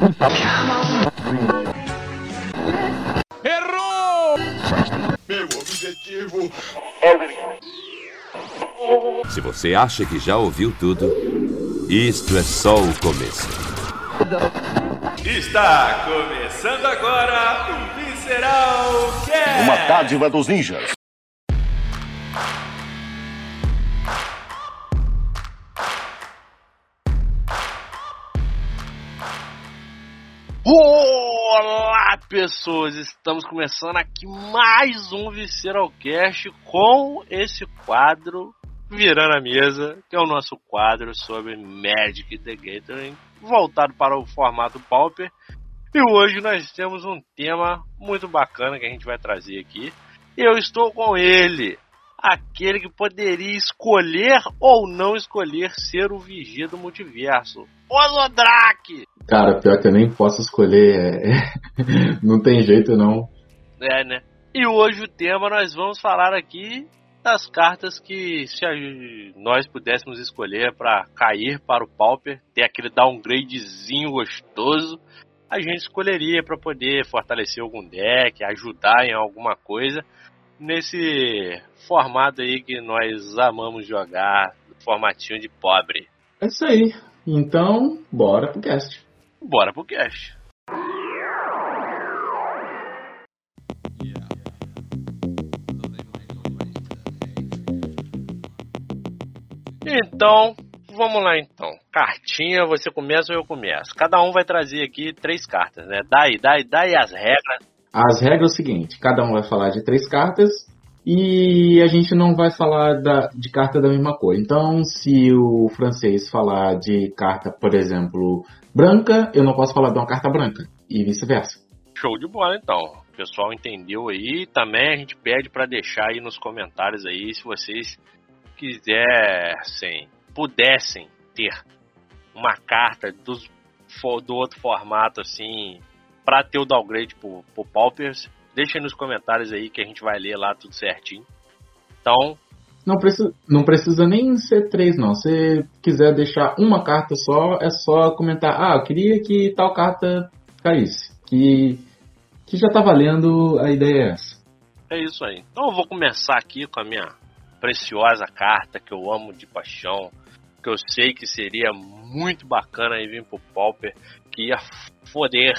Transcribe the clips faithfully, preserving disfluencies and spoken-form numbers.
Errou! Meu objetivo... Se você acha que já ouviu tudo, isto é só o começo. Está começando agora o Visceral Cast! Uma dádiva dos ninjas. Olá, pessoas! Estamos começando aqui mais um Visceral Cast com esse quadro Virando a Mesa, que é o nosso quadro sobre Magic the Gathering, voltado para o formato Pauper. E hoje nós temos um tema muito bacana que a gente vai trazer aqui. E eu estou com ele, aquele que poderia escolher ou não escolher ser o Vigia do Multiverso, Ozodrak! Cara, pior que eu nem posso escolher, é... não tem jeito não. É, né? E hoje o tema nós vamos falar aqui das cartas que se nós pudéssemos escolher para cair para o Pauper, ter aquele downgradezinho gostoso, a gente escolheria para poder fortalecer algum deck, ajudar em alguma coisa, nesse formato aí que nós amamos jogar, formatinho de pobre. É isso aí. Então, bora pro cast. Bora pro cast. Então, vamos lá então. Cartinha, você começa ou eu começo? Cada um vai trazer aqui três cartas, né? Daí, daí, daí as regras. As regras é o seguinte, cada um vai falar de três cartas e a gente não vai falar da, de carta da mesma cor. Então, se o francês falar de carta, por exemplo, branca, eu não posso falar de uma carta branca e vice-versa. Show de bola então. O pessoal entendeu aí. Também a gente pede para deixar aí nos comentários aí se vocês quisessem, pudessem ter uma carta dos, do outro formato assim, para ter o downgrade pro, pro Paupers, deixem nos comentários aí que a gente vai ler lá tudo certinho. Então, não precisa, não precisa nem ser três não. Se quiser deixar uma carta só, é só comentar: ah, eu queria que tal carta caísse, que, que já tá valendo, a ideia é essa. É isso aí. Então eu vou começar aqui com a minha preciosa carta que eu amo de paixão, que eu sei que seria muito bacana aí vir pro Pauper, que ia foder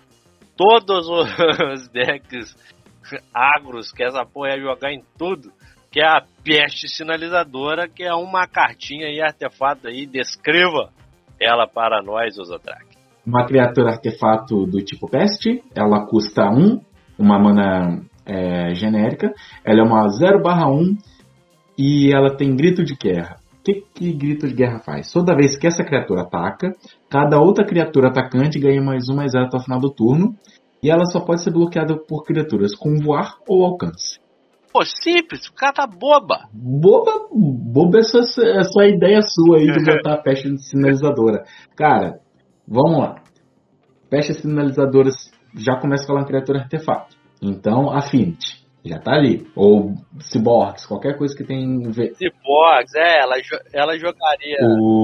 todos os decks agros, que essa porra ia jogar em tudo, que é a Peste Sinalizadora, que é uma cartinha e artefato aí. Descreva ela para nós, Ozodrak. Uma criatura artefato do tipo Peste, ela custa um, uma mana é, genérica, ela é uma zero barra um e ela tem grito de guerra. O que, que grito de guerra faz? Toda vez que essa criatura ataca, cada outra criatura atacante ganha mais um, mais zero até o final do turno. E ela só pode ser bloqueada por criaturas com voar ou alcance. Pô, simples, o cara tá boba. Boba, boba é só, é só a ideia sua aí de botar a peste sinalizadora. Cara, vamos lá. Peste sinalizadora já começa falando criatura artefato. Então, Affinity. Já tá ali. Ou Cyborgs, qualquer coisa que tem... Cyborgs, é, ela, ela jogaria...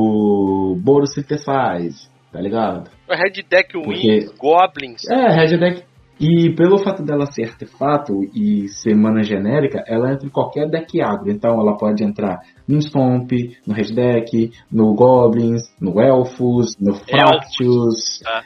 O Boros Synthesize, tá ligado? O Red Deck Win, Porque... Goblins. É, Red Deck... E pelo fato dela ser artefato e ser mana genérica, ela entra em qualquer deck agro. Então ela pode entrar no Stomp, no Red Deck, no Goblins, no Elfos, no Fractus, ah.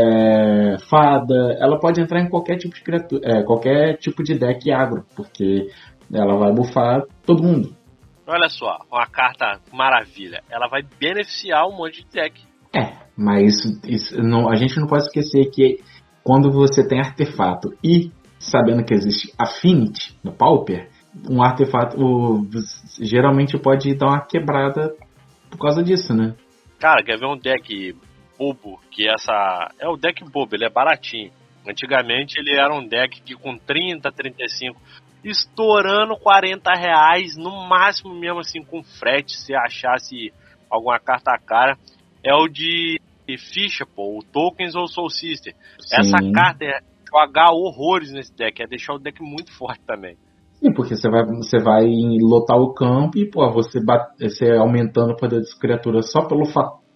é, Fada. Ela pode entrar em qualquer tipo de criatura, é, qualquer tipo de deck agro, porque ela vai bufar todo mundo. Olha só, uma carta maravilha. Ela vai beneficiar um monte de deck. É, mas isso, isso, não, a gente não pode esquecer que quando você tem artefato e sabendo que existe Affinity no Pauper, um artefato o, geralmente pode dar uma quebrada por causa disso, né? Cara, quer ver um deck bobo, que essa... É o deck bobo, ele é baratinho. Antigamente ele era um deck que com trinta, trinta e cinco, estourando quarenta reais, no máximo mesmo assim com frete, se achasse alguma carta cara. É o de ficha, pô, o Tokens ou Soul Sister. Sim. Essa carta é jogar horrores nesse deck, é deixar o deck muito forte também. Sim, porque você vai, você vai lotar o campo e, pô, você, bate, você aumentando o poder das criaturas só pelo fato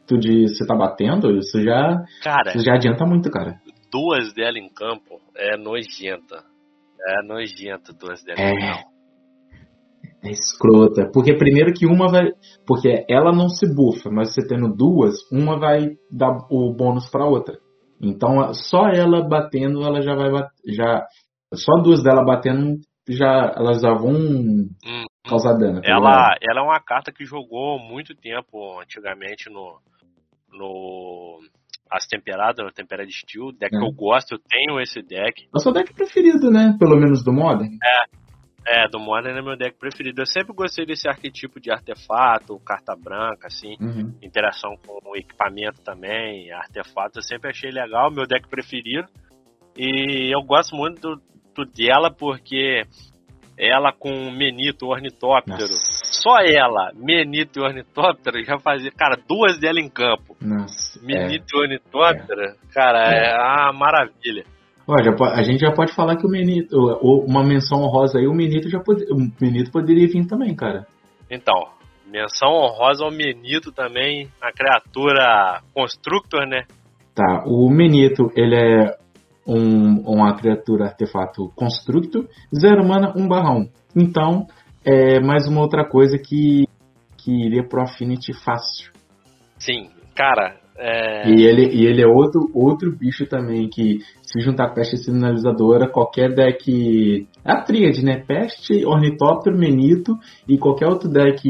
de você tá batendo, isso já, Cara, isso já adianta muito, cara. duas dela em campo é nojenta. É nojenta duas dela em É, campo. é escrota. Porque primeiro que uma vai. Porque ela não se bufa, mas você tendo duas, uma vai dar o bônus pra outra. Então só ela batendo, ela já vai bater. Já, só duas dela batendo, já, elas já vão Hum. causar dano. Tá Ela, ligado? ela é uma carta que jogou muito tempo antigamente no. no As Temperadas, no Temperada Steel, deck É. que eu gosto, eu tenho esse deck. É o seu deck preferido, né? Pelo menos do Modern. É, do Modern é meu deck preferido. Eu sempre gostei desse arquetipo de artefato, carta branca, assim, Uhum. interação com o equipamento também, artefato, eu sempre achei legal, meu deck preferido. E eu gosto muito do, do dela porque ela com Menito, Ornitóptero, Nossa. só ela, Menito e Ornitóptero, já fazia, cara, duas dela em campo. Nossa. É. Menito e Ornitóptero, cara, é uma maravilha. Ó, já po- a gente já pode falar que o Menito, ou uma menção honrosa aí, o Menito já pode, o Menito poderia vir também, cara. Então, menção honrosa ao Menito também, a criatura Constructor, né? Tá, o Menito, ele é um, uma criatura artefato Constructo, zero mana, um barra um. Então, é mais uma outra coisa que, que iria pro Affinity fácil. Sim, cara, é... E ele, e ele é outro, outro bicho também que, se juntar com Peste Sinalizadora, qualquer deck. É a tríade, né? Peste, Ornitóptero, Menito e qualquer outro deck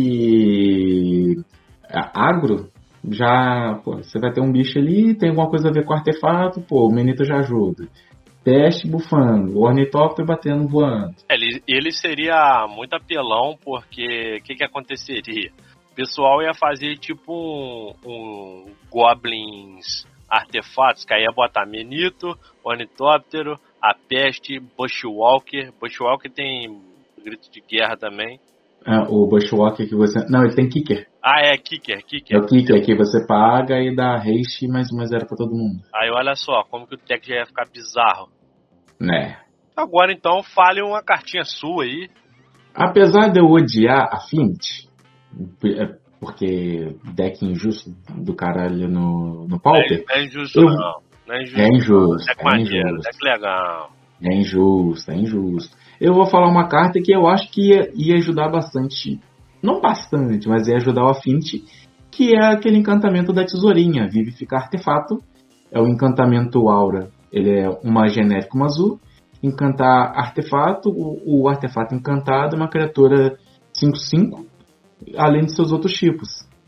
agro, já. Pô, você vai ter um bicho ali, tem alguma coisa a ver com artefato, pô, o Menito já ajuda. Peste bufando, o Ornitóptero batendo voando. ele, ele seria muito apelão, porque o que, que aconteceria? O pessoal ia fazer tipo um, um Goblins artefatos, que aí ia botar Menito, Ornitóptero, a Peste, Bushwalker. Bushwalker tem grito de guerra também. Ah, o Bushwalker que você. Não, ele tem Kicker. Ah, é, Kicker, É Kicker. o Kicker que você paga e dá haste mais uma zero pra todo mundo. Aí olha só, como que o deck já ia ficar bizarro. Né? Agora então, fale uma cartinha sua aí. Apesar de eu odiar Affinity, é porque deck injusto do caralho no, no Pauper, Não é injusto Eu- não. Não é injusto. é injusto, Deck é maneiro, injusto, deck legal. é injusto, é injusto. Eu vou falar uma carta que eu acho que ia, ia ajudar bastante, não bastante, mas ia ajudar o Affinity, que é aquele encantamento da tesourinha, Vivificar Artefato, é o encantamento Aura, ele é uma genérica, uma azul, encantar artefato, o, o artefato encantado é uma criatura cinco cinco, além de seus outros tipos.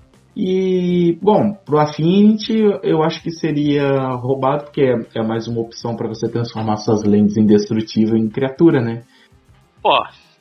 E, bom, pro Affinity eu acho que seria roubado, porque é, é mais uma opção para você transformar suas lentes indestrutíveis em criatura, né? Pô,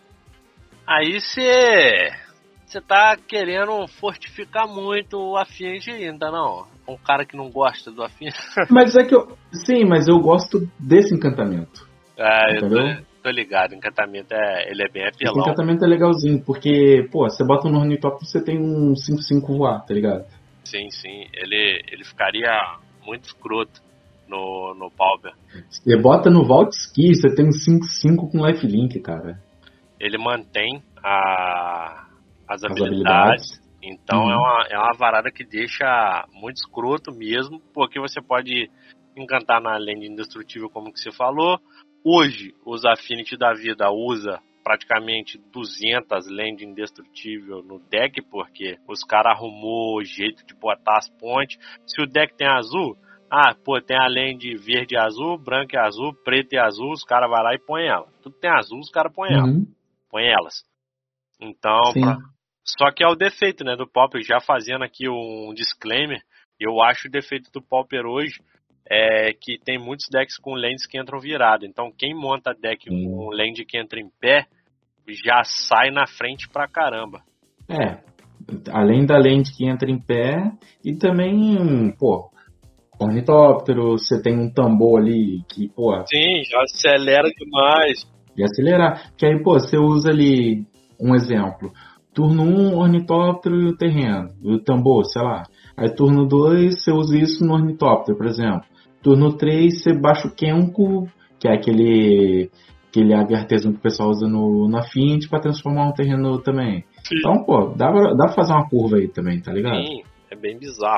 aí você você tá querendo fortificar muito o Affinity ainda, não? Um cara que não gosta do Affinity. Mas é que eu. Sim, mas eu gosto desse encantamento. É, eu tô, Entendeu? tô ligado, encantamento é, ele é bem Esse apelão. encantamento é legalzinho, porque, pô, você bota no Ornitóptero você tem um cinco cinco voar, tá ligado? Sim, sim, ele, ele ficaria muito escroto no, no Pauper. Você bota no Vault Ski, você tem um cinco cinco com lifelink, cara. Ele mantém a, as, As habilidades, habilidades. então Uhum. é, uma, é uma varada que deixa muito escroto mesmo, porque você pode encantar na lente indestrutível, como que você falou. Hoje, os Affinity da vida usa praticamente duzentas lentes indestrutível no deck, porque os caras arrumou jeito de botar as pontes. Se o deck tem azul, ah, pô, tem a lente verde e azul, branco e azul, preto e azul, os caras vão lá e põem ela. Tudo tem azul, os caras põem ela. Uhum. Põe elas. Então, Sim. pra... só que é o defeito, né, do Pauper. Já fazendo aqui um disclaimer, eu acho o defeito do Pauper hoje é que tem muitos decks com lentes que entram virado. Então, quem monta deck Sim. com lente que entra em pé, já sai na frente pra caramba. É, além da lente que entra em pé, e também, pô, Ornitóptero, você tem um tambor ali que, pô, Sim, já acelera demais. de acelerar. Que aí, pô, você usa ali, um exemplo, turno um, Ornitóptero e o terreno, o tambor, sei lá. Aí turno dois, você usa isso no Ornitóptero, por exemplo. Turno três, você baixa o Kenko, que é aquele, aquele ave artesão que o pessoal usa no, no Affinity pra transformar um terreno também. Sim. Então, pô, dá pra, dá pra fazer uma curva aí também, tá ligado? Sim, é bem bizarro, cara.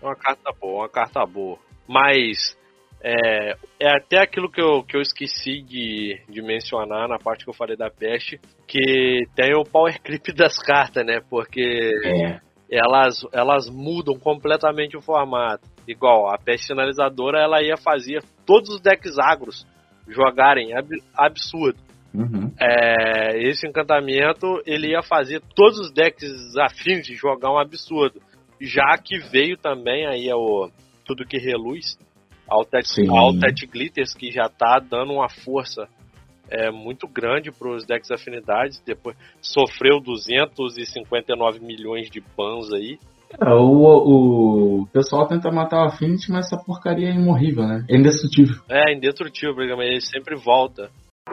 Uma carta boa, uma carta boa. Mas é, é até aquilo que eu, que eu esqueci de, de mencionar na parte que eu falei da peste, que tem o power creep das cartas, né? Porque É. elas, elas mudam completamente o formato. Igual, a peste sinalizadora, ela ia fazer todos os decks agros jogarem ab, absurdo. Uhum. É, esse encantamento, ele ia fazer todos os decks afins de jogar um absurdo. Já que veio também aí o Tudo Que Reluz, Altet Glitters, que já tá dando uma força é, muito grande para os decks afinidades. Depois sofreu duzentos e cinquenta e nove milhões de bans aí. É, o, o pessoal tenta matar o Affinity, mas essa porcaria é imorrível, né? É indestrutível. É, indestrutível, mas ele sempre volta.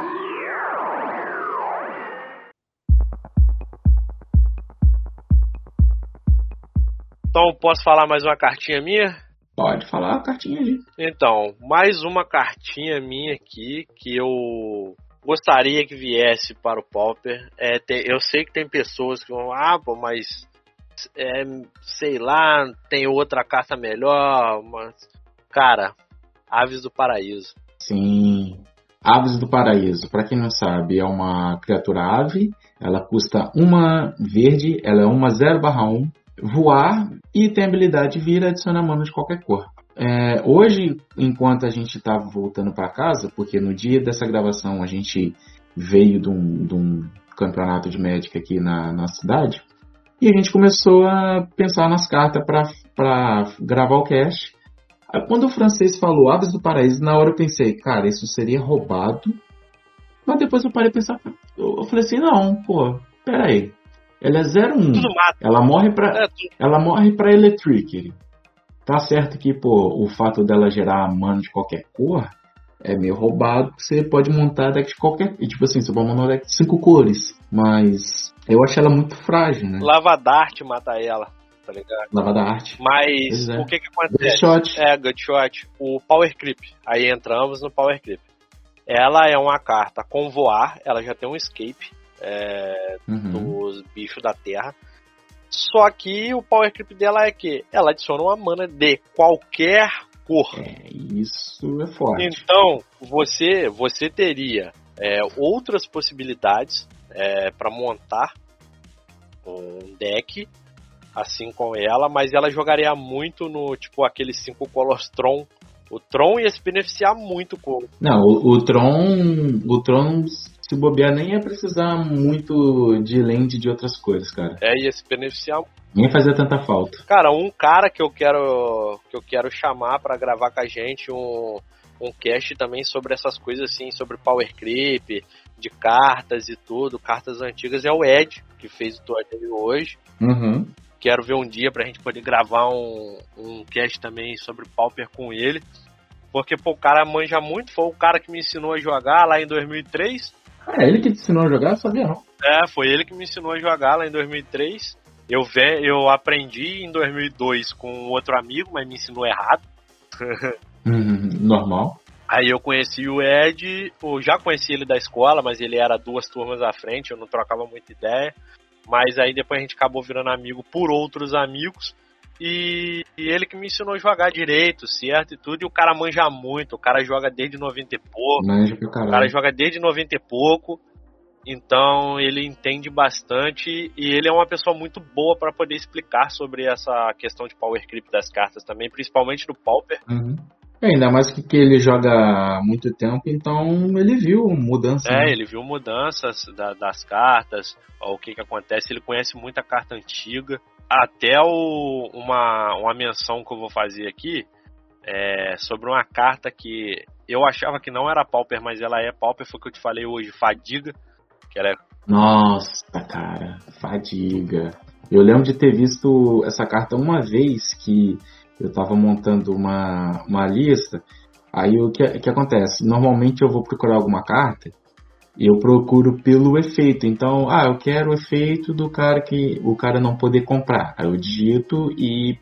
Então, posso falar mais uma cartinha minha? Pode falar a cartinha aí. Então, mais uma cartinha minha aqui que eu gostaria que viesse para o Pauper. É, tem, eu sei que tem pessoas que vão, ah, pô, mas é, sei lá, tem outra carta melhor, mas, cara, Aves do Paraíso. Sim, Aves do Paraíso, pra quem não sabe, é uma criatura ave, ela custa uma verde, ela é uma zero barra um, voar e tem a habilidade de vir adicionar mana de qualquer cor. É, hoje, enquanto a gente estava voltando para casa, porque no dia dessa gravação a gente veio de um, de um campeonato de Magic aqui na, na cidade, e a gente começou a pensar nas cartas para gravar o cast. Aí, quando o francês falou Aves do Paraíso, na hora eu pensei, cara, isso seria roubado. Mas depois eu parei de pensar, eu falei assim, não, pô, peraí. Ela é zero um. Ela morre pra, é, ela morre pra Electric. Tá certo que, pô, o fato dela gerar mana de qualquer cor é meio roubado. Você pode montar deck de qualquer... Tipo assim, você pode montar um deck de cinco cores. Mas eu acho ela muito frágil, né? Lava Dart mata ela, tá ligado? Lava da arte. Mas é. o que que acontece? Gutshot. É, Gutshot. O Power Creep. Aí entramos no Power Creep. Ela é uma carta com voar. Ela já tem um escape. É, uhum. dos bichos da terra. Só que o power creep dela é que ela adiciona uma mana de qualquer cor. É, isso é forte. Então, você, você teria é, outras possibilidades é, para montar um deck assim com ela, mas ela jogaria muito no tipo aquele cinco colors Tron. O Tron ia se beneficiar muito com. Não, o, o Tron. O Tron, se bobear, nem ia precisar muito de lente de outras cores, cara. É, ia se beneficiar. Nem fazia tanta falta. Cara, um cara que eu quero que eu quero chamar pra gravar com a gente um, um cast também sobre essas coisas assim, sobre Power Creep, de cartas e tudo, cartas antigas, é o Ed, que fez o torneio hoje. Uhum. Quero ver um dia pra gente poder gravar um, um cast também sobre Pauper com ele. Porque, pô, o cara manja muito, foi o cara que me ensinou a jogar lá em dois mil e três. Ah, é ele que te ensinou a jogar? Eu sabia não. É, foi ele que me ensinou a jogar lá em dois mil e três. Eu, ve- eu aprendi em dois mil e dois com outro amigo, mas me ensinou errado. Uhum, normal. Aí eu conheci o Ed, eu já conheci ele da escola, mas ele era duas turmas à frente, eu não trocava muita ideia. Mas aí depois a gente acabou virando amigo por outros amigos. E, e ele que me ensinou a jogar direito, certo e tudo. E o cara manja muito, o cara joga desde noventa e pouco. Manja pro caralho. O cara joga desde noventa e pouco. Então ele entende bastante. E ele é uma pessoa muito boa para poder explicar sobre essa questão de power creep das cartas também, principalmente do Pauper. Uhum. Ainda mais que, que ele joga há muito tempo, então ele viu mudança. É, né? ele viu mudanças da, das cartas, ó, o que que acontece, ele conhece muita carta antiga. Até o, uma, uma menção que eu vou fazer aqui é sobre uma carta que eu achava que não era Pauper, mas ela é Pauper, foi o que eu te falei hoje, Fadiga. Que ela é... Nossa, cara, Fadiga. Eu lembro de ter visto essa carta uma vez que eu tava montando uma, uma lista. Aí o que, que acontece? Normalmente eu vou procurar alguma carta e eu procuro pelo efeito. Então, ah, eu quero o efeito do cara que o cara não poder comprar. Aí eu digito e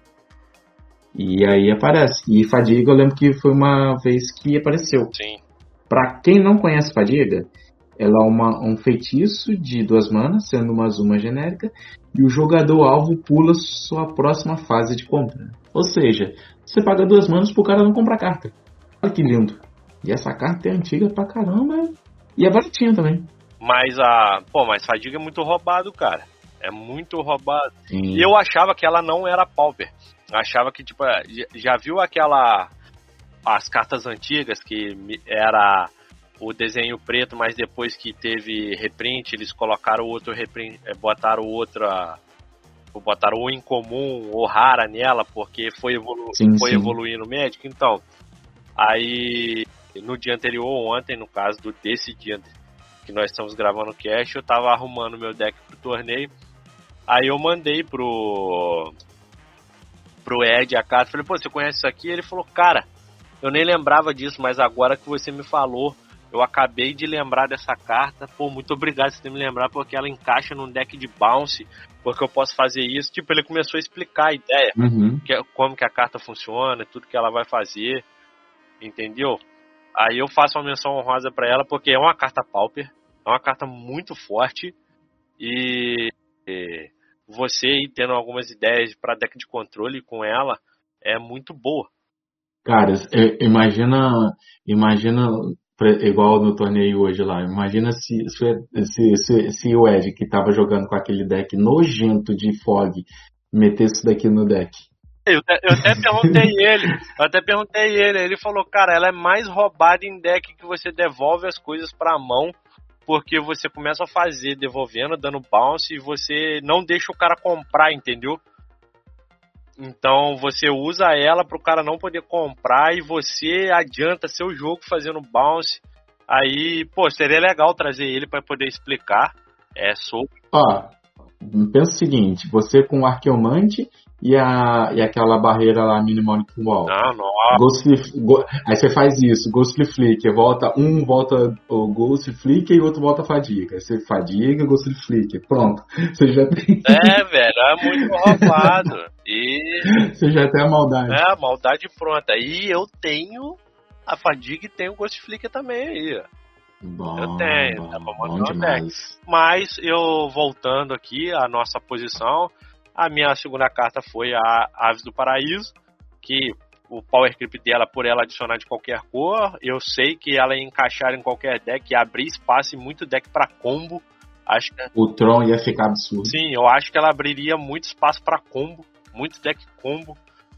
e aí aparece. E Fadiga eu lembro que foi uma vez que apareceu. Sim. Pra quem não conhece Fadiga, ela é uma, um feitiço de duas manas, sendo uma Azuma genérica, e o jogador-alvo pula sua próxima fase de compra. Ou seja, você paga duas manas pro cara não comprar carta. Olha que lindo. E essa carta é antiga pra caramba e é baratinha também. Mas a... Pô, mas Fadiga é muito roubado, cara. É muito roubado. Sim. E eu achava que ela não era Pauper. Eu achava que, tipo, já viu aquela... As cartas antigas que era o desenho preto, mas depois que teve reprint, eles colocaram outro reprint, botaram outra... Botaram o incomum ou rara nela, porque foi, evolu sim, foi sim. evoluindo o Magic. Então, aí no dia anterior, ontem, no caso do desse dia que nós estamos gravando o cast, eu tava arrumando meu deck pro torneio. Aí eu mandei pro pro Ed a carta, falei, pô, você conhece isso aqui? Ele falou, cara, eu nem lembrava disso, mas agora que você me falou, eu acabei de lembrar dessa carta. Pô, muito obrigado por ter me lembrado, porque ela encaixa num deck de bounce, porque eu posso fazer isso. Tipo, ele começou a explicar a ideia, Uhum. que, como que a carta funciona, tudo que ela vai fazer, entendeu? Aí eu faço uma menção honrosa pra ela, porque é uma carta Pauper, é uma carta muito forte, e, e você ir tendo algumas ideias pra deck de controle com ela é muito boa. Cara, é, imagina, imagina igual no torneio hoje lá, imagina se, se, se, se, se o Ed, que tava jogando com aquele deck nojento de Fog, metesse isso daqui no deck. Eu, eu até perguntei ele, eu até perguntei ele, ele falou, cara, ela é mais roubada em deck que você devolve as coisas pra mão, porque você começa a fazer, devolvendo, dando bounce, e você não deixa o cara comprar, entendeu? Então você usa ela pro cara não poder comprar e você adianta seu jogo fazendo bounce. Aí, pô, seria legal trazer ele para poder explicar é, sobre. Ó, pensa o seguinte, você com o Arqueomante e, a, e aquela barreira lá, Mnemonic Wall. Não, não. Ghostly, go, aí você faz isso, Ghostly Flicker, volta, um volta o Ghostly Flicker e o outro volta a Fadiga. Aí você Fadiga, Ghostly Flicker, pronto. Você já tem... É, velho, é muito roubado. E... Você já tem a maldade. É, a maldade pronta. E eu tenho a Fadiga e tenho o Ghost Flicker também aí, ó. Bom, Eu tenho, bom, dá pra bom montar um deck. demais. Mas eu, voltando aqui à nossa posição, a minha segunda carta foi a Aves do Paraíso, que o power creep dela, por ela adicionar de qualquer cor, eu sei que ela ia encaixar em qualquer deck, abrir espaço em muito deck pra combo. Acho que... O Tron ia ficar absurdo. Sim, eu acho que ela abriria muito espaço pra combo, muito deck combo,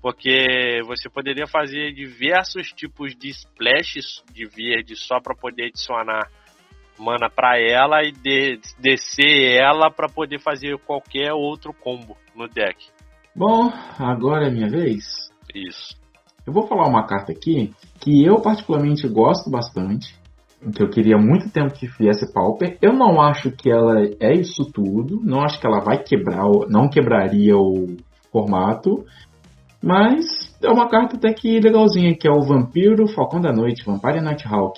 porque você poderia fazer diversos tipos de splashes de verde só pra poder adicionar mana pra ela e de, descer ela pra poder fazer qualquer outro combo no deck. Bom, agora é minha vez. Isso. Eu vou falar uma carta aqui que eu particularmente gosto bastante, que eu queria muito tempo que viesse Pauper. Eu não acho que ela é isso tudo, não acho que ela vai quebrar, não quebraria o formato, mas é uma carta até que legalzinha, que é o Vampiro Falcão da Noite, Vampire Nighthawk.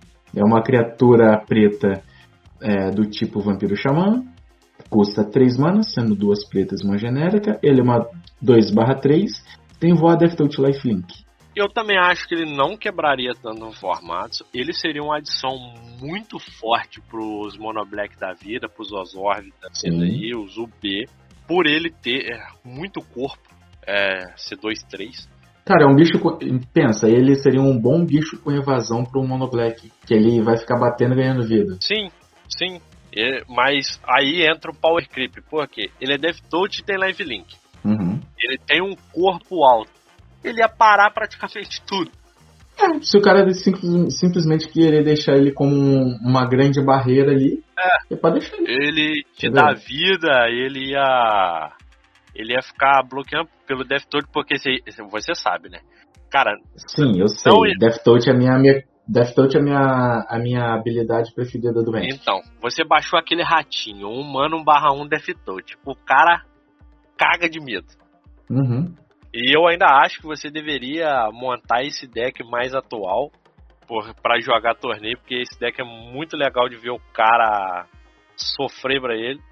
É uma criatura preta é, do tipo Vampiro Xamã, custa três manas, sendo duas pretas e uma genérica. Ele é uma dois barra três, tem voar Deathtoad Lifelink. Eu também acho que ele não quebraria tanto no formato. Ele seria uma adição muito forte pros Monoblack da vida, pros Ozorb da vida aí, os U B, por ele ter é, muito corpo, é, C dois três. Cara, é um bicho com... Pensa, ele seria um bom bicho com evasão pro Monoblack, que ele vai ficar batendo e ganhando vida. Sim, sim. É, mas aí entra o Power Creep, porque ele é Deathtoad e tem Lifelink. Uhum. Ele tem um corpo alto. Ele ia parar praticamente tudo. É, se o cara simples, simplesmente querer deixar ele como um, uma grande barreira ali, é, é pra deixar ele. Ele te dá vida, ele ia... Ele ia ficar bloqueando pelo Deathtoad, porque você, você sabe, né? Cara... Sim, eu sei. Não... Deathtoad é a minha... minha... Deathtoad é a minha, a minha habilidade preferida do Magic. Então, você baixou aquele ratinho, um humano um barra um Deathtoad. O cara caga de medo. Uhum. E eu ainda acho que você deveria montar esse deck mais atual por, pra jogar torneio, porque esse deck é muito legal de ver o cara sofrer pra ele.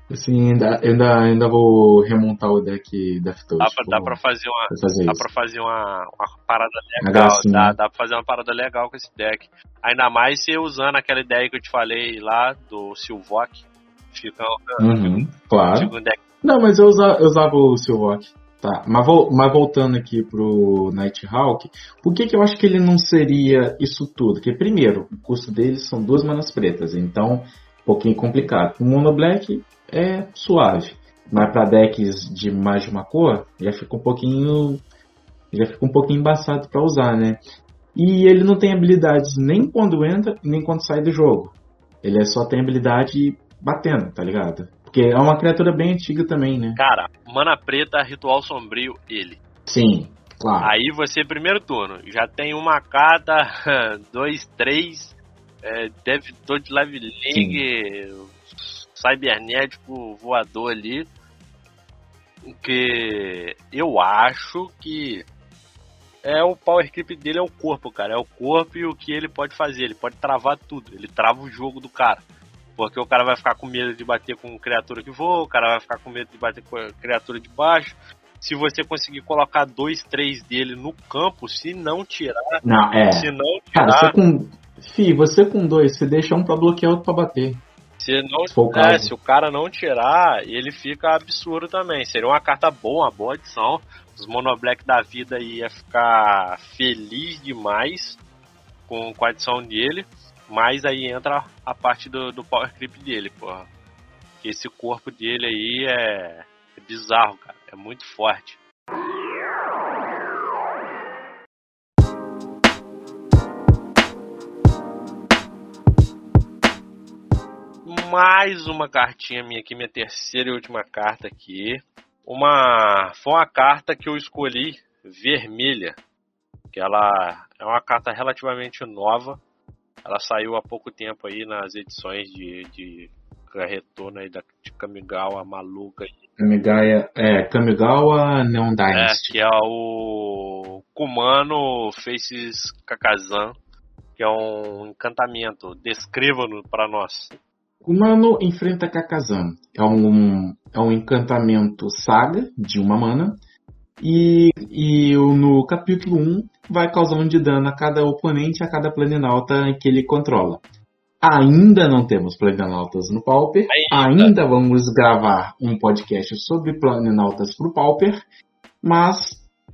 Assim, ainda, ainda, ainda vou remontar o deck Death Touch. Dá pra, dá pra fazer uma, fazer dá isso. pra fazer uma, uma parada Uma legal. gracinha. Dá, dá pra fazer uma parada legal com esse deck. Ainda mais você usando aquela ideia que eu te falei lá do Silvok. Fica, Uhum, claro. fica um deck. Não, mas eu usava, eu usava o Silvok. Tá, mas, vol- mas voltando aqui pro Nighthawk, por que, que eu acho que ele não seria isso tudo? Porque, primeiro, o custo dele são duas manas pretas, então um pouquinho complicado. O Mono Black é suave, mas para decks de mais de uma cor, já fica um pouquinho, já fica um pouquinho embaçado para usar, né? E ele não tem habilidades nem quando entra, nem quando sai do jogo. Ele é só tem habilidade batendo, tá ligado? Porque é uma criatura bem antiga também, né? Cara, mana preta, ritual sombrio, ele. Sim, claro. Aí você, primeiro turno, já tem uma carta, dois, três, é, Dev Toad Live League, Cybernético voador ali. Que eu acho que é o power creep dele é o corpo, cara. É o corpo e o que ele pode fazer. Ele pode travar tudo. Ele trava o jogo do cara. Porque o cara vai ficar com medo de bater com criatura que voa, o cara vai ficar com medo de bater com criatura de baixo. Se você conseguir colocar dois, três dele no campo, se não tirar. Não, é. Se não tirar. Cara, você com. Fih, você com dois, você deixa um pra bloquear, outro pra bater. Se, não, Se for o é, caso. se o cara não tirar, ele fica absurdo também. Seria uma carta boa, uma boa adição. Os monoblack da vida ia ficar feliz demais com, com a adição dele. Mas aí entra a parte do, do power creep dele, porra. Que esse corpo dele aí é, é bizarro, cara. É muito forte. Mais uma cartinha minha aqui, minha terceira e última carta aqui. Uma, foi uma carta que eu escolhi vermelha. Que ela é uma carta relativamente nova. Ela saiu há pouco tempo aí nas edições de, de Carretona aí da, de Kamigawa maluca. Kamigawa, é, Kamigawa Neon É, Dynasty. que é o Kumano Faces Kakazan, que é um encantamento. Descreva-no para nós. Kumano enfrenta Kakazan. É um, é um encantamento saga de uma mana. E, e no capítulo um vai causar um de dano a cada oponente e a cada planinauta que ele controla. Ainda não temos planinautas no Pauper. Ainda. Ainda vamos gravar um podcast sobre planinautas pro Pauper. Mas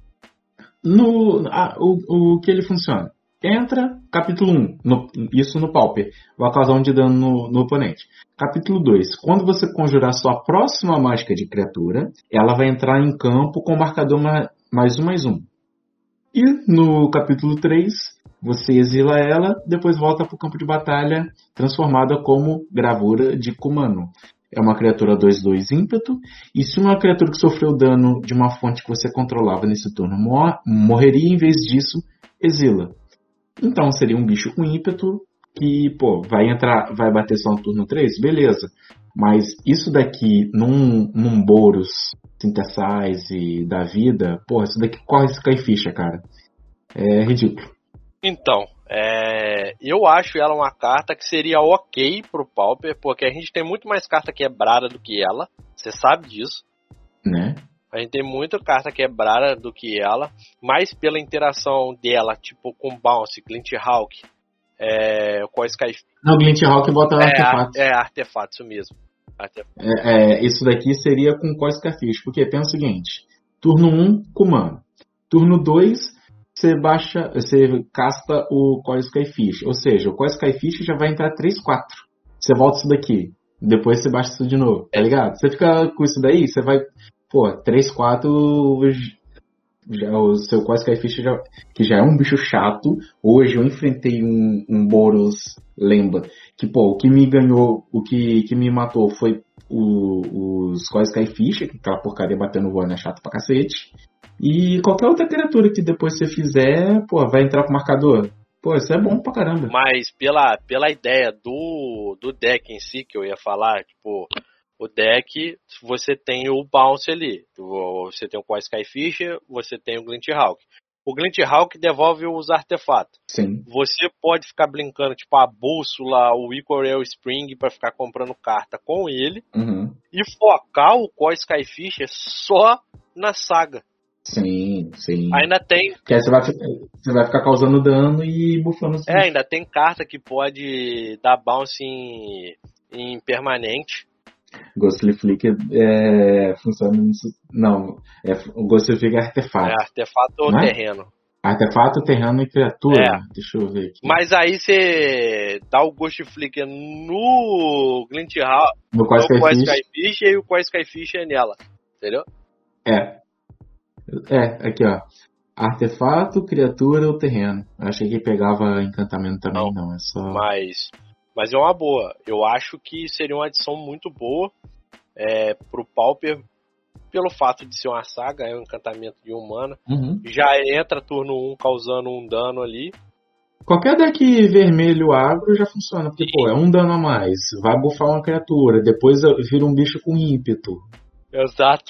no, a, o, o que ele funciona? Entra, capítulo um, no, isso no Pauper, vai causar um de dano no, no oponente. Capítulo dois, quando você conjurar sua próxima mágica de criatura, ela vai entrar em campo com marcador ma, mais um, mais um. E no capítulo três, você exila ela, depois volta para o campo de batalha, transformada como gravura de Kumano. É uma criatura dois dois ímpeto, e se uma criatura que sofreu dano de uma fonte que você controlava nesse turno mor- morreria, em vez disso, exila. Então seria um bicho com ímpeto que, pô, vai entrar, vai bater só no turno três, beleza. Mas isso daqui num, num Boros Synthesize da vida, pô, isso daqui corre se cai ficha, cara. É ridículo. Então, é, eu acho ela uma carta que seria ok pro Pauper, porque a gente tem muito mais carta quebrada do que ela. Você sabe disso. Né? A gente tem muita carta quebrada do que ela, mas pela interação dela, tipo com Bounce, Glint Hawk, é, com a Sky... Não, Glint Hawk bota é, artefatos. É, artefato, isso mesmo. Artefato. É, é, isso daqui seria com Coisca Fish, porque pensa o seguinte: turno um, Kumano. Turno dois, você baixa, você casta o Coisca Fish. Ou seja, o Coisca Fish já vai entrar três, quatro. Você volta isso daqui. Depois você baixa isso de novo, tá ligado? Você fica com isso daí, você vai. Pô, três, quatro. Já, o seu Quasar Fish, já, que já é um bicho chato. Hoje eu enfrentei um, um Boros Lemba. Que, pô, o que me ganhou, o que, que me matou foi o, os Quasar Fish, aquela porcaria batendo voando é chato pra cacete. E qualquer outra criatura que depois você fizer, pô, vai entrar com marcador. Pô, isso é bom pra caramba. Mas pela, pela ideia do, do deck em si, que eu ia falar, tipo. O deck, você tem o Bounce ali. Você tem o Quasar Fish, você tem o Glint Hawk. o Glint Hawk devolve os artefatos. Sim. Você pode ficar brincando, tipo, a bússola, o Equal Spring pra ficar comprando carta com ele. Uhum. E focar o Core Skyfish só na saga. Sim, sim. Ainda tem. Porque aí você vai, ficar, você vai ficar causando dano e bufando os É, ainda tem carta que pode dar bounce em, em permanente. Ghostly Flick é, funciona nisso. Não, é, o Ghostly Flick é artefato. É, artefato ou Não é? terreno. Artefato, terreno e criatura. É. Deixa eu ver aqui. Mas aí você dá o Ghost Flicker no Glint Hawk, No Core no Core Skyfish. Skyfish e o Core Skyfish é nela. Entendeu? É. É, aqui ó. Artefato, criatura ou terreno. Eu achei que pegava encantamento também, não. não é só. Mas, mas é uma boa. Eu acho que seria uma adição muito boa é, pro Pauper, pelo fato de ser uma saga, é um encantamento de um mana. Uhum. Já entra turno um causando um dano ali. Qualquer deck vermelho agro já funciona, porque, pô, é um dano a mais. Vai bufar uma criatura, depois vira um bicho com ímpeto. Exato.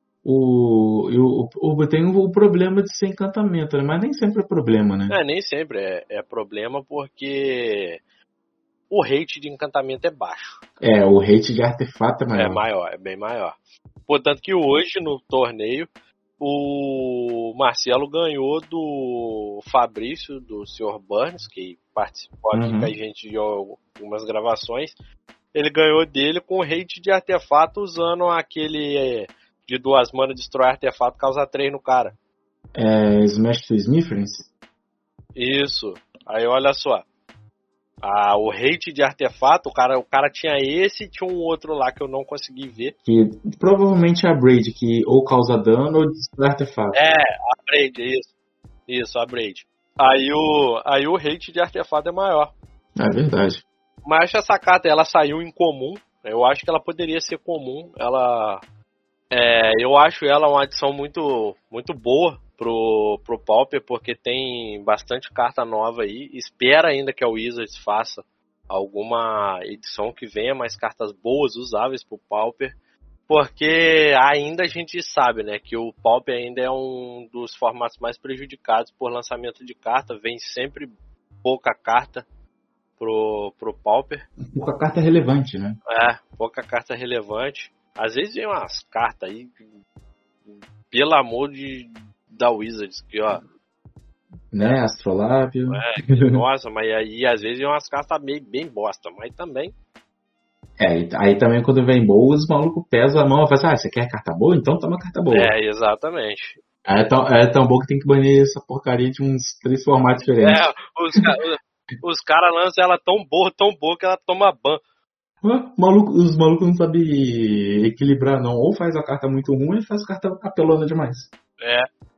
O, o, o, tem o problema de ser encantamento, né? Mas nem sempre é problema, né? É, nem sempre é, é problema porque o rate de encantamento é baixo. É, o rate de artefato é maior. É maior, é bem maior. Portanto que hoje no torneio o Marcelo ganhou do Fabrício, do senhor Burns, que participou aqui Uhum. com a gente de algumas gravações. Ele ganhou dele com rate de artefato usando aquele de duas manas, destrói artefato, causa três no cara. É, Smash to Smithers? Isso. Aí olha só. Ah, o rate de artefato, o cara, o cara tinha esse e tinha um outro lá que eu não consegui ver. Que provavelmente é a Braid, que ou causa dano ou destrói artefato. É, a Braid, isso. Isso, a Braid. Aí o, aí o rate de artefato é maior. É verdade. Mas essa carta, ela saiu em comum. Eu acho que ela poderia ser comum. Ela... É, eu acho ela uma adição muito, muito boa pro, pro Pauper, porque tem bastante carta nova aí. Espera ainda que a Wizards faça alguma edição que venha mais cartas boas, usáveis pro Pauper, porque ainda a gente sabe, né, que o Pauper ainda é um dos formatos mais prejudicados por lançamento de carta, vem sempre pouca carta pro, pro Pauper. Pouca carta é relevante, né? É, pouca carta relevante. Às vezes vem umas cartas aí, pelo amor de, da Wizards, que ó. Né, Astrolábio. É, nossa, mas aí às vezes vem umas cartas meio bem bosta, mas também. É, e aí também quando vem boa, os malucos pesam a mão e falam assim, ah, você quer carta boa? Então toma carta boa. É, exatamente. É tão, é tão bom que tem que banir essa porcaria de uns três formatos diferentes. É, os, os caras lançam ela tão boa, tão boa que ela toma ban. Ué, maluco, os malucos não sabem equilibrar, não. Ou faz a carta muito ruim, ou faz a carta apelona demais. É.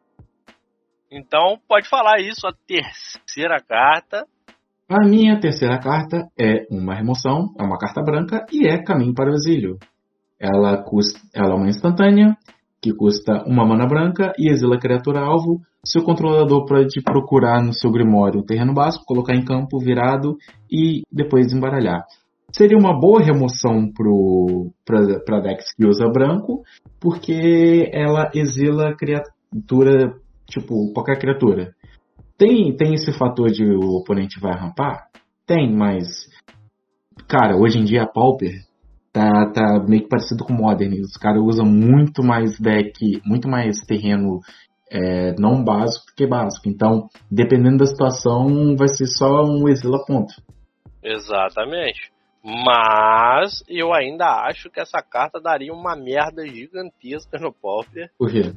Então, pode falar isso, a terceira carta. A minha terceira carta é uma remoção, é uma carta branca e é Caminho para o Exílio. Ela, custa, ela é uma instantânea, que custa uma mana branca e exila a criatura alvo. Seu controlador pode procurar no seu Grimório o terreno básico, colocar em campo virado e depois embaralhar. Seria uma boa remoção para decks que usa branco, porque ela exila a criatura, tipo, qualquer criatura. Tem, tem esse fator de o oponente vai rampar? Tem, mas... Cara, hoje em dia a Pauper tá, tá meio que parecido com Modern. Os caras usam muito mais deck, muito mais terreno é, não básico do que básico. Então, dependendo da situação, vai ser só um exila ponto. Exatamente. Mas eu ainda acho que essa carta daria uma merda gigantesca no Pauper. Por quê?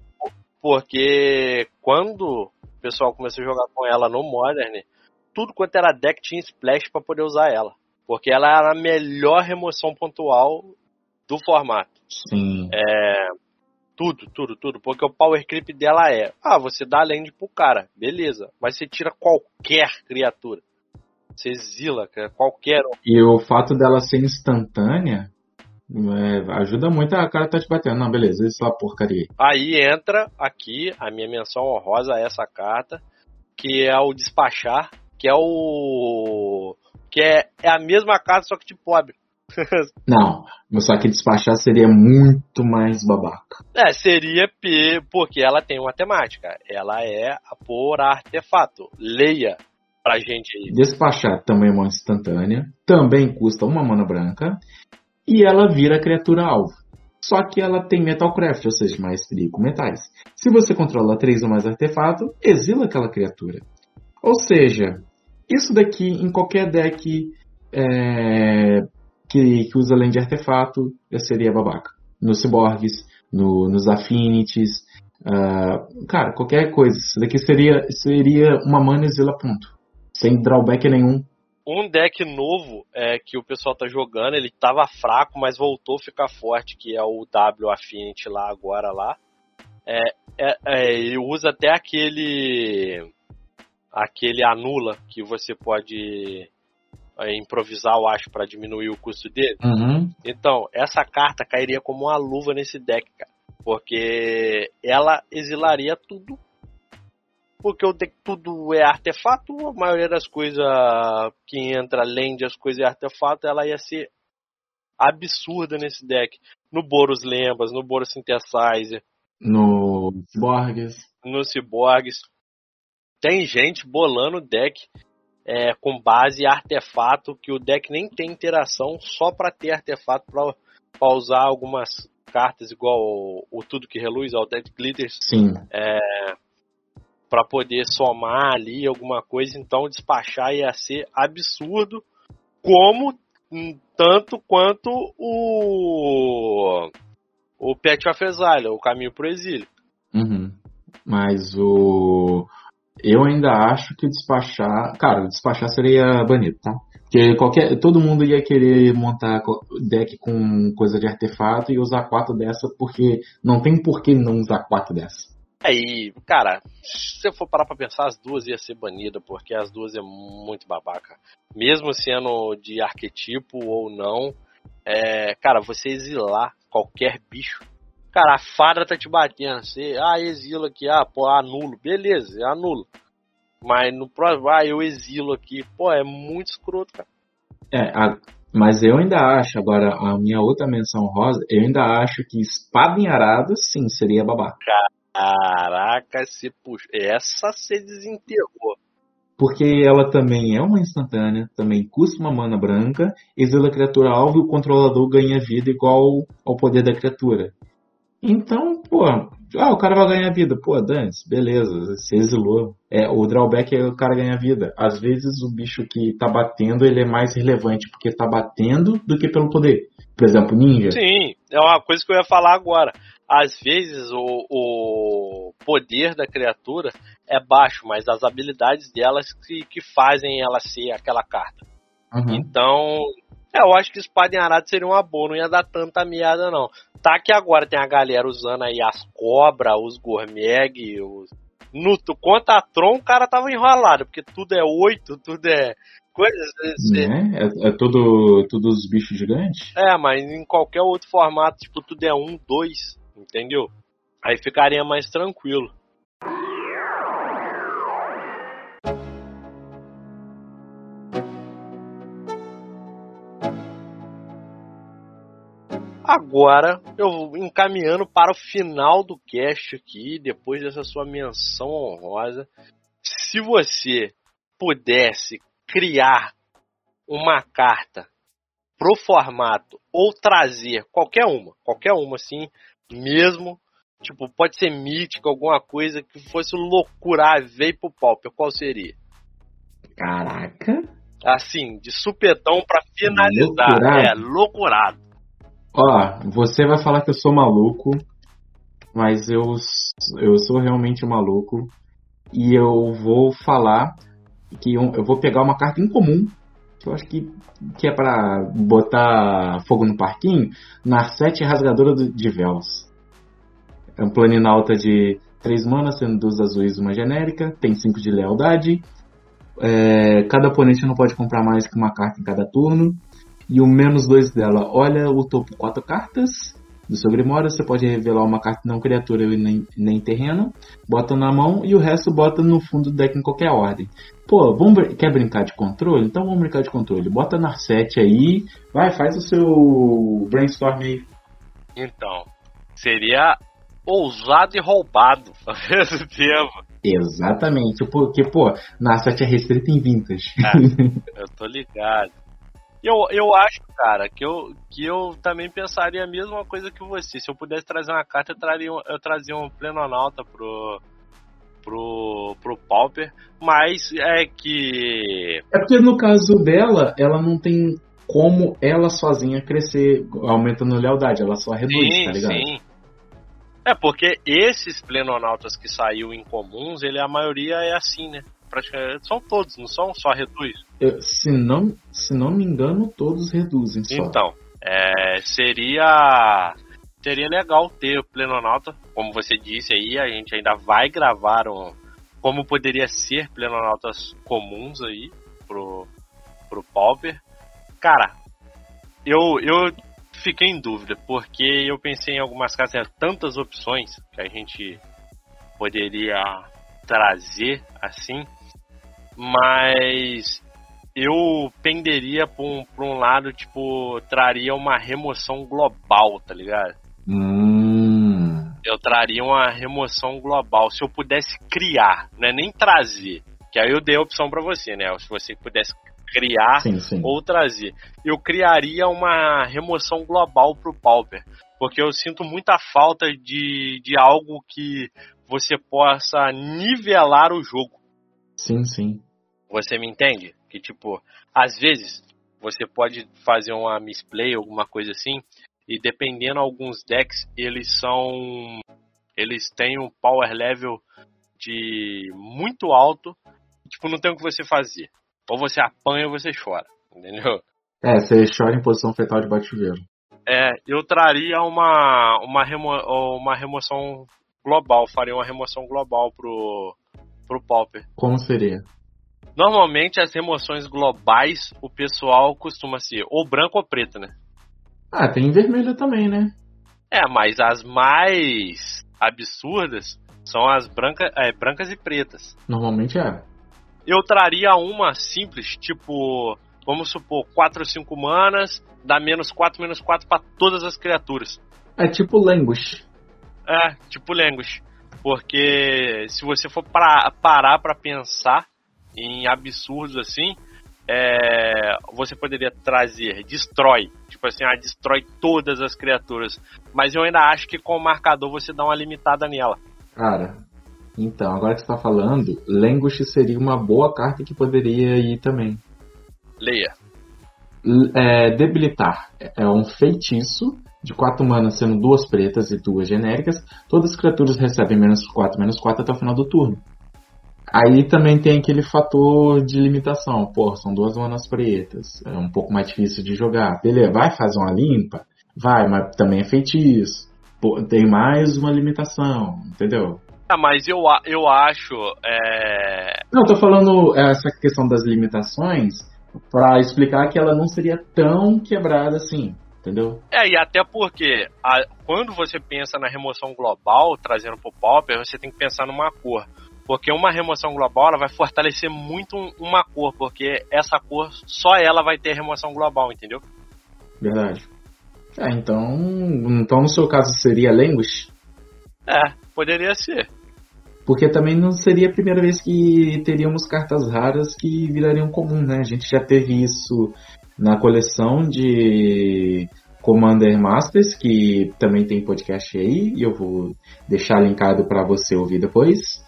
Porque quando o pessoal começou a jogar com ela no Modern, tudo quanto era deck tinha splash pra poder usar ela. Porque ela era a melhor remoção pontual do formato. Sim. É, tudo, tudo, tudo. Porque o power creep dela é, ah, você dá land pro cara, beleza. Mas você tira qualquer criatura. Você exila qualquer um. E o fato dela ser instantânea é, ajuda muito. A cara tá te batendo. Não, beleza, isso é uma porcaria. Aí entra aqui a minha menção honrosa a essa carta, que é o Despachar, que é o... que é, é a mesma carta, só que de pobre. Não, só que despachar seria muito mais babaca. É, seria P, porque ela tem uma temática. Ela é por artefato. Leia pra gente aí. Despachar também é uma instantânea, também custa uma mana branca, e ela vira criatura alvo. Só que ela tem Metalcraft, ou seja, maestria com metais. Se você controla três ou mais artefato, exila aquela criatura. Ou seja, isso daqui em qualquer deck é, que, que usa além de artefato, já seria babaca. Nos Cyborgs, no, nos Affinities, uh, cara, qualquer coisa. Isso daqui seria, seria uma mana exila ponto. Sem drawback nenhum. Um deck novo é, que o pessoal tá jogando, ele tava fraco, mas voltou a ficar forte, que é o W Affinity lá agora lá. É, é, é, ele usa até aquele aquele anula que você pode é, improvisar, eu acho, para diminuir o custo dele. Uhum. Então, essa carta cairia como uma luva nesse deck, cara, porque ela exilaria tudo. Porque o deck tudo é artefato, a maioria das coisas que entra além de as coisas é artefato, ela ia ser absurda nesse deck. No Boros Lembas, no Boros Synthesizer, no Cyborgs, no Cyborgs. Tem gente bolando deck é, com base em artefato, que o deck nem tem interação, só para ter artefato, para usar algumas cartas igual o, o Tudo Que Reluz, o Dead Glitters. Sim. É, para poder somar ali alguma coisa, então despachar ia ser absurdo, como tanto quanto o o Path of Exile, o Caminho pro Exílio. Uhum. Mas o eu ainda acho que despachar, cara, despachar seria banido, tá? Porque qualquer, todo mundo ia querer montar deck com coisa de artefato e usar quatro dessa, porque não tem por que não usar quatro dessa. Aí, cara, se eu for parar pra pensar, as duas ia ser banida, porque as duas é muito babaca. Mesmo sendo de arquetipo ou não, é, cara, você exilar qualquer bicho. Cara, a fada tá te batendo, você, ah, exilo aqui, ah, pô, anulo, beleza, anulo. Mas no próximo, ah, eu exilo aqui, pô, é muito escroto, cara. É, a, mas eu ainda acho, agora, a minha outra menção rosa, eu ainda acho que espada em arado, sim, seria babaca. Cara, caraca, se puxa. Essa se desenterrou. Porque ela também é uma instantânea, também custa uma mana branca, exila a criatura alvo e o controlador ganha vida igual ao poder da criatura. Então, pô, ah, o cara vai ganhar vida. Pô, dane-se, beleza, você exilou. É, o drawback é o cara ganhar vida. Às vezes o bicho que tá batendo, ele é mais relevante porque tá batendo do que pelo poder. Por exemplo, ninja. Sim, é uma coisa que eu ia falar agora. Às vezes o, o poder da criatura é baixo, mas as habilidades delas que, que fazem ela ser aquela carta. Uhum. Então, é, eu acho que espada em arado seria uma boa, não ia dar tanta merda não. Tá que agora tem a galera usando aí as cobras, os gourmet, os... No, contra a Tron o cara tava enrolado, porque tudo é oito, tudo é... Coisas, né? É, é tudo, tudo os bichos gigantes? É, mas em qualquer outro formato, tipo, tudo é um, dois, entendeu? Aí ficaria mais tranquilo. Agora, eu vou encaminhando para o final do cast aqui, depois dessa sua menção honrosa. Se você pudesse criar uma carta pro formato ou trazer qualquer uma, qualquer uma assim, mesmo, tipo, pode ser mítica, alguma coisa que fosse loucurar, veio pro pauper, qual seria? Caraca. Assim, de supetão pra finalizar. Loucurado. É, loucurado. Ó, você vai falar que eu sou maluco, mas eu, eu sou realmente maluco e eu vou falar que eu, eu vou pegar uma carta incomum, que eu acho que, que é pra botar fogo no parquinho, Narset Rasgadora de Véus. É um planinauta de três manas, sendo duas azuis e uma genérica, tem cinco de lealdade, é, cada oponente não pode comprar mais que uma carta em cada turno, e o menos dois dela olha o topo quatro cartas do seu Grimório, você pode revelar uma carta não criatura e nem, nem terreno, bota na mão e o resto bota no fundo do deck em qualquer ordem. Pô, vamos, br- quer brincar de controle? Então vamos brincar de controle. Bota na sete aí, vai, faz o seu brainstorm aí. Então, seria ousado e roubado ao mesmo tempo. Exatamente, porque, pô, na sete é restrita em vintage. É, eu tô ligado. Eu, eu acho, cara, que eu, que eu também pensaria a mesma coisa que você. Se eu pudesse trazer uma carta, eu, traria, um- eu trazia um Planonauta pro, pro, pro Pauper. Mas é que... É porque no caso dela, ela não tem como ela sozinha crescer aumentando lealdade, ela só reduz, Sim, tá ligado? sim. É, porque esses Planonautas que saiu em comuns, ele, a maioria é assim, né? Praticamente, são todos, não são só reduz. Eu- se, não, se não me engano, todos reduzem só. Então, é, seria seria legal ter o Planonauta, como você disse aí, a gente ainda vai gravar um, como poderia ser Planonautas comuns aí pro, pro Pauper. Cara, eu, eu fiquei em dúvida, porque eu pensei em algumas cartas, tinha tantas opções que a gente poderia trazer assim, mas eu penderia pra um, pra um lado, tipo, traria uma remoção global, tá ligado? Hum. Eu traria uma remoção global. Se eu pudesse criar, não é nem trazer, que aí eu dei a opção pra você, né? Se você pudesse criar Sim, sim. ou trazer. Eu criaria uma remoção global pro Pauper, porque eu sinto muita falta de, de algo que você possa nivelar o jogo. Sim, sim. Você me entende? Que, tipo, às vezes você pode fazer uma misplay, alguma coisa assim, e dependendo alguns decks, eles são... Eles têm um power level de muito alto, tipo, não tem o que você fazer. Ou você apanha ou você chora, entendeu? É, você chora em posição fetal de bate-chuveiro. É, eu traria uma, uma, remo, uma remoção global, faria uma remoção global pro, pro Pauper. Como seria? Normalmente as remoções globais, o pessoal costuma ser ou branco ou preto, né? Ah, tem vermelho também, né? É, mas as mais absurdas são as branca, é, brancas e pretas. Normalmente é. Eu traria uma simples, tipo, vamos supor, quatro ou cinco manas, dá menos quatro, menos quatro pra todas as criaturas. É tipo Language. É, tipo Language. Porque se você for pra, parar pra pensar em absurdos assim, é, você poderia trazer Destrói. Tipo assim, ah, destrói todas as criaturas. Mas eu ainda acho que com o marcador você dá uma limitada nela. Cara, então, agora que você tá falando, Language seria uma boa carta que poderia ir também. Leia. L- É, debilitar. É um feitiço de quatro manas, sendo duas pretas e duas genéricas. Todas as criaturas recebem menos quatro, menos quatro até o final do turno. Aí também tem aquele fator de limitação. Pô, são duas manas pretas. É um pouco mais difícil de jogar. Beleza, vai fazer uma limpa? Vai, mas também é feitiço. Pô, tem mais uma limitação, entendeu? Ah, mas eu, a- eu acho. É... Não, eu tô falando essa questão das limitações pra explicar que ela não seria tão quebrada assim, entendeu? é, e até porque a- quando você pensa na remoção global, trazendo pro Pauper, você tem que pensar numa cor. Porque uma remoção global ela vai fortalecer muito um- uma cor, porque essa cor, só ela vai ter remoção global, entendeu? Verdade. É, então, então no seu caso seria Language? É, poderia ser. Porque também não seria a primeira vez que teríamos cartas raras que virariam comum, né? A gente já teve isso na coleção de Commander Masters, que também tem podcast aí, e eu vou deixar linkado para você ouvir depois.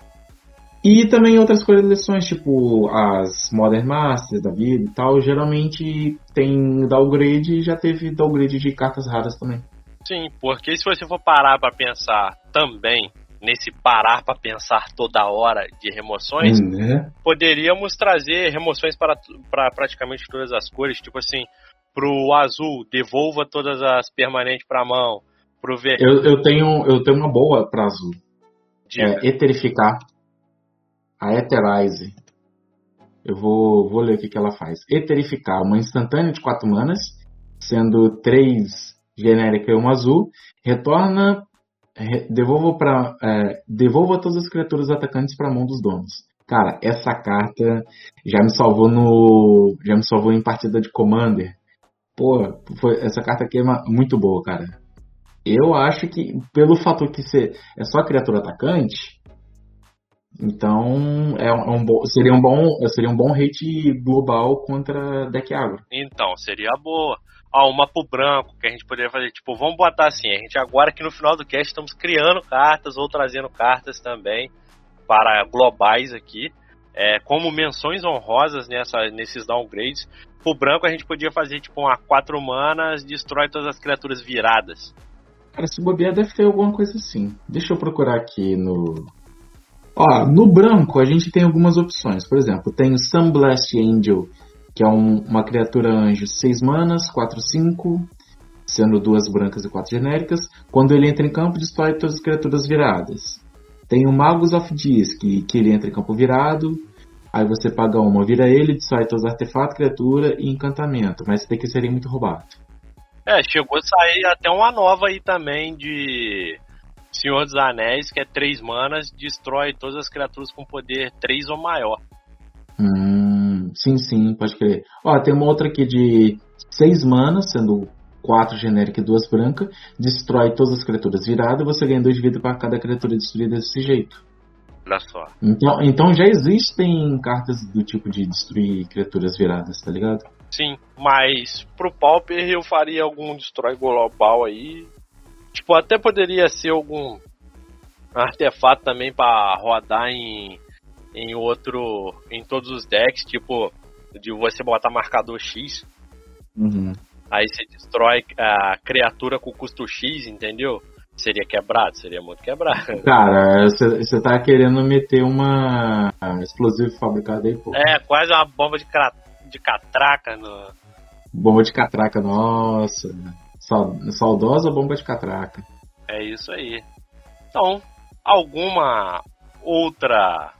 E também outras coleções, tipo as Modern Masters da vida e tal, geralmente tem downgrade e já teve downgrade de cartas raras também. Sim, porque se você for parar pra pensar também nesse parar pra pensar toda hora de remoções, Hum, né? poderíamos trazer remoções para, para praticamente todas as cores, tipo assim, pro azul, devolva todas as permanentes pra mão, pro verde, Eu, eu, tenho, eu tenho uma boa pra azul. diga. É Eterificar. A Eterize. Eu vou, vou ler o que, que ela faz. Eterificar, uma instantânea de quatro manas, sendo três genérica e uma azul. Retorna, re, devolva, pra, é, devolva todas as criaturas atacantes para a mão dos donos. Cara, essa carta já me salvou no, já me salvou em partida de Commander. Pô, foi, essa carta aqui é uma, muito boa, cara. Eu acho que, pelo fator que ser, é só criatura atacante, então é um, é um bom, seria, um bom, seria um bom hate global contra deck agro. Então, seria boa. Ó, uma pro branco, que a gente poderia fazer, tipo, vamos botar assim, a gente agora aqui no final do cast estamos criando cartas ou trazendo cartas também para globais aqui, é, como menções honrosas nessa, nesses downgrades. Pro branco a gente podia fazer tipo uma quatro manas, destrói todas as criaturas viradas. Cara, se bobear deve ter alguma coisa assim. Deixa eu procurar aqui no... Ó, no branco a gente tem algumas opções. Por exemplo, tem o Sunblast Angel, que é um, uma criatura anjo seis manas, quatro cinco, sendo duas brancas e quatro genéricas. Quando ele entra em campo, destrói todas as criaturas viradas. Tem o Magus of Disc, que, que ele entra em campo virado. Aí você paga uma, vira ele, destrói todos os artefatos, criatura e encantamento. Mas esse daqui seria muito roubado. É, chegou a sair até uma nova aí também de Senhor dos Anéis, que é três manas, destrói todas as criaturas com poder três ou maior. Hum, sim, sim, pode crer. Ó, tem uma outra aqui de seis manas, sendo quatro genérica e duas brancas, destrói todas as criaturas viradas, você ganha dois de vida para cada criatura destruída desse jeito. Olha só. Então, então já existem cartas do tipo de destruir criaturas viradas, tá ligado? Sim, mas pro Pauper eu faria algum destrói global aí. Tipo, até poderia ser algum artefato também pra rodar em, em outro, em todos os decks, tipo, de você botar marcador X. Uhum. Aí você destrói a criatura com custo X, entendeu? Seria quebrado, seria muito quebrado. Cara, você tá querendo meter uma explosivo fabricada aí, pô. É, quase uma bomba de, cra... de catraca no... Bomba de catraca, nossa. Saudosa bomba de catraca. É isso aí. Então, alguma outra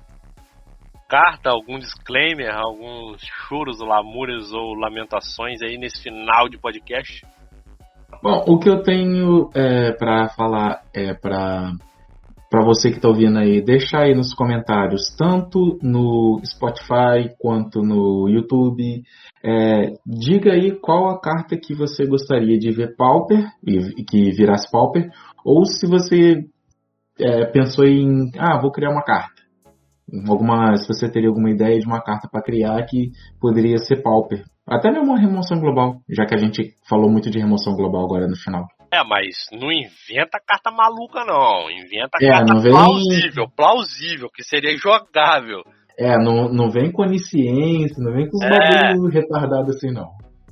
carta, algum disclaimer, alguns choros, lamúrias ou lamentações aí nesse final de podcast? Bom, o que eu tenho é, para falar é para para você que está ouvindo aí, deixar aí nos comentários, tanto no Spotify quanto no YouTube, é, diga aí qual a carta que você gostaria de ver Pauper, e que virasse Pauper, ou se você é, pensou em, ah, vou criar uma carta. Alguma, se você teria alguma ideia de uma carta para criar que poderia ser Pauper. Até mesmo uma remoção global, já que a gente falou muito de remoção global agora no final. É, mas não inventa carta maluca não, inventa é, carta não vem... plausível, plausível, que seria jogável. É, não, não vem com onisciência, não vem com os é... bagulho retardado assim não.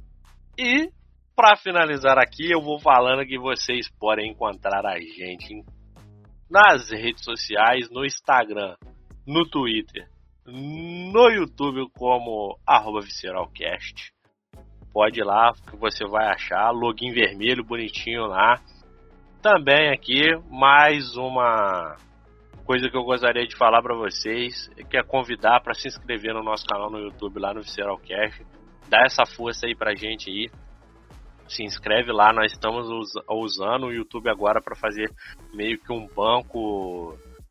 E, pra finalizar aqui, eu vou falando que vocês podem encontrar a gente nas redes sociais, no Instagram, no Twitter, no YouTube como arroba visceralcast. Pode ir lá que você vai achar, login vermelho, bonitinho lá. Também aqui, mais uma coisa que eu gostaria de falar para vocês, que é convidar para se inscrever no nosso canal no YouTube, lá no Visceralcast. Dá essa força aí pra gente aí. Se inscreve lá, nós estamos usando o YouTube agora para fazer meio que um banco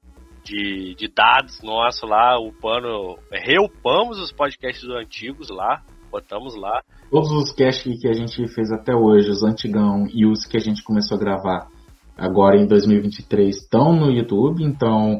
de, de dados nosso lá, upando, reupamos os podcasts antigos lá, botamos lá. Todos os casts que a gente fez até hoje, os antigão e os que a gente começou a gravar agora em dois mil e vinte e três, estão no YouTube, então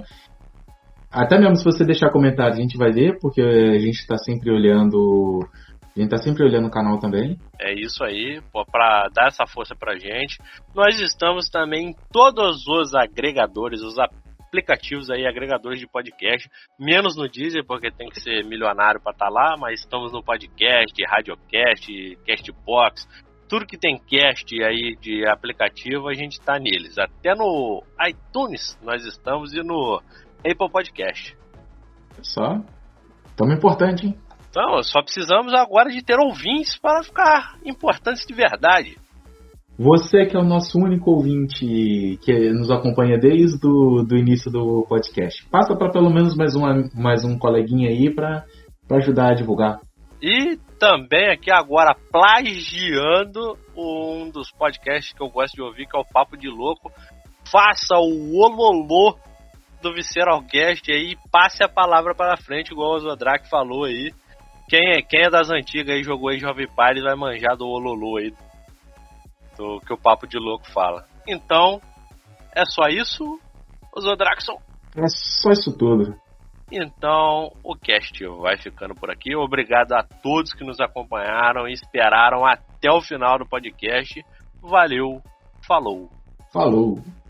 até mesmo se você deixar comentário a gente vai ver, porque a gente está sempre olhando, a gente tá sempre olhando o canal também. É isso aí, para dar essa força pra gente. Nós estamos também em todos os agregadores, os aplicativos aí, agregadores de podcast, menos no Deezer, porque tem que ser milionário para estar tá lá, mas estamos no podcast, Radiocast, Castbox, tudo que tem cast aí de aplicativo, a gente tá neles. Até no iTunes nós estamos e no Apple Podcast. Só? Tão importante, hein? Então, só precisamos agora de ter ouvintes para ficar importantes de verdade. Você que é o nosso único ouvinte que nos acompanha desde o do início do podcast, passa para pelo menos mais, uma, mais um coleguinha aí para ajudar a divulgar. E também aqui agora plagiando um dos podcasts que eu gosto de ouvir, que é o Papo de Louco. Faça o ololô do Visceralcast aí e passe a palavra para frente, igual o Zodrak falou aí. Quem é, quem é das antigas aí, jogou aí Jovem Pan, vai manjar do ololô aí, do que o Papo de Louco fala. Então, é só isso, Zodrakson? É só isso tudo. Então, o cast vai ficando por aqui. Obrigado a todos que nos acompanharam e esperaram até o final do podcast. Valeu, falou. Falou.